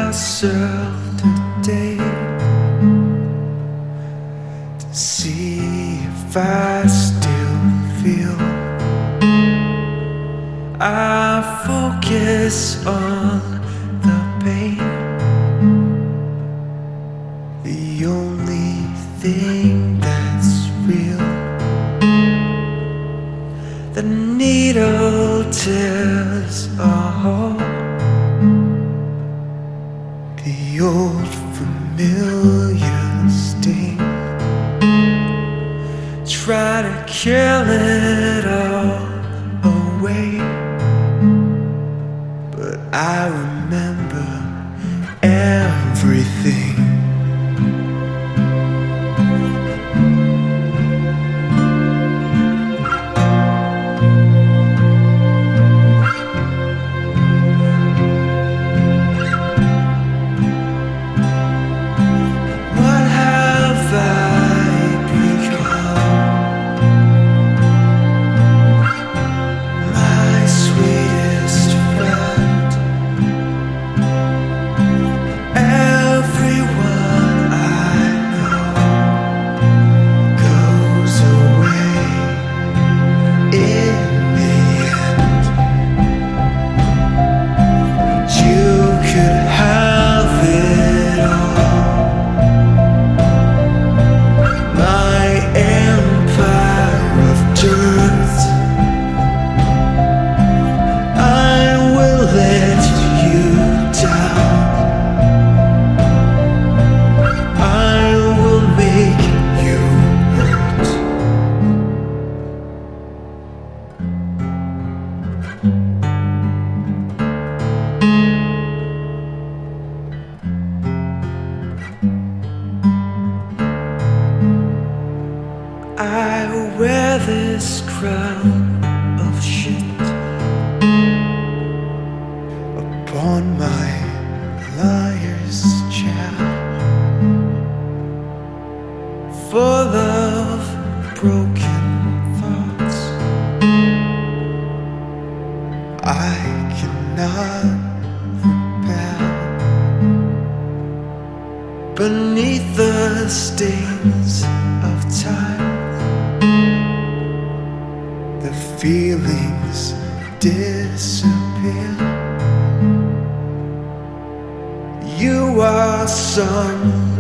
myself today to see if I still feel. I focus on the pain, the only thing that's real. The needle tears a hole, the old familiar sting. Try to kill it all away, but I remember everything. I wear this crown of shit upon my liar's chair, full of broken thoughts I cannot repair. Beneath the stains of time, the feelings disappear. You are someone